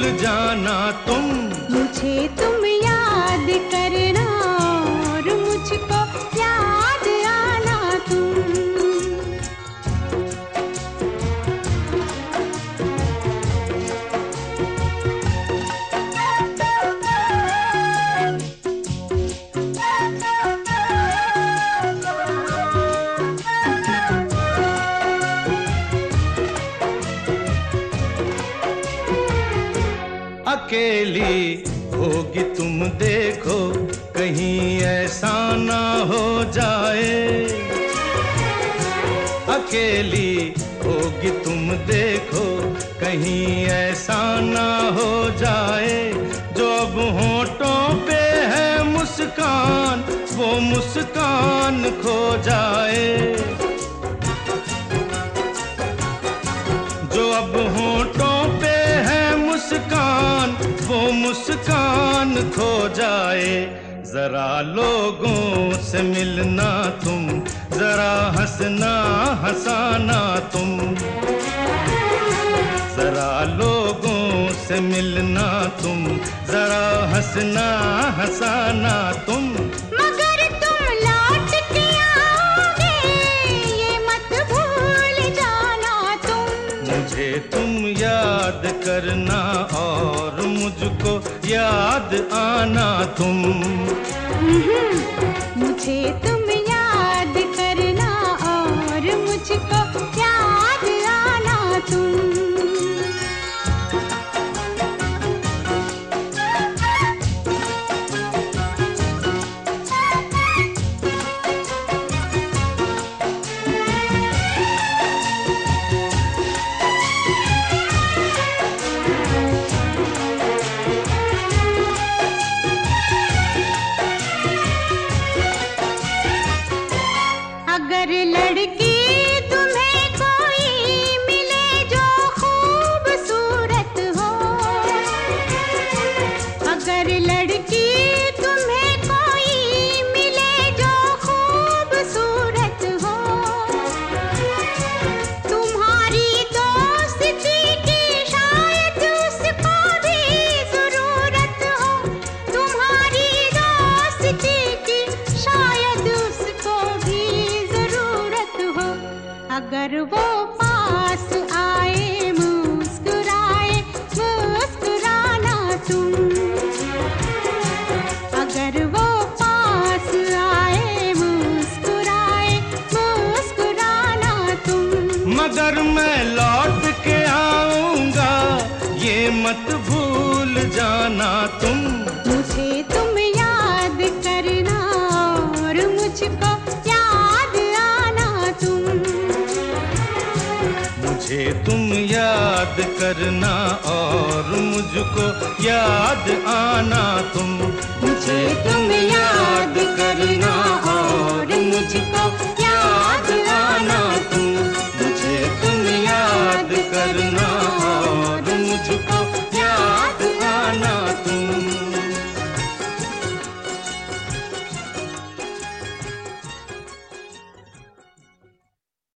जाना तुम। मुझे तुम याद करना और मुझको याद आना तुम। अकेली होगी तुम देखो, कहीं ऐसा ना हो जाए। अकेली होगी तुम देखो, कहीं ऐसा ना हो जाए। जो अब होठों पे है मुस्कान, वो मुस्कान खो जाए। जो अब होठों पे है मुस्कान, वो मुस्कान खो जाए। जरा लोगों से मिलना तुम, जरा हंसना हंसाना तुम। जरा लोगों से मिलना तुम, जरा हंसना हंसाना तुम। मगर तुम लौट के आओगे, ये मत भूल जाना तुम। मुझे तुम याद करना और मुझको याद आना तुम। मुझे तुम याद करना और मुझको याद आना तुम। अगर लड़की तुम्हें कोई मिले जो खूबसूरत हो, अगर लड़की तुम्हें कोई मिले जो खूबसूरत हो, तुम्हारी दोस्ती की शायद उसको भी जरूरत हो। तुम्हारी दोस्ती की शायद उसको भी अगर वो पास आए मुस्कुराए मुस्कुराना तुम। अगर वो पास आए मुस्कुराए मुस्कुराना तुम। मगर मैं लौट के आऊंगा, ये मत भूल जाना तुम। मुझे तुम याद करना और मुझको याद आना तुम। मुझे तुम याद करना और मुझको याद आना तुम। मुझे तुम याद करना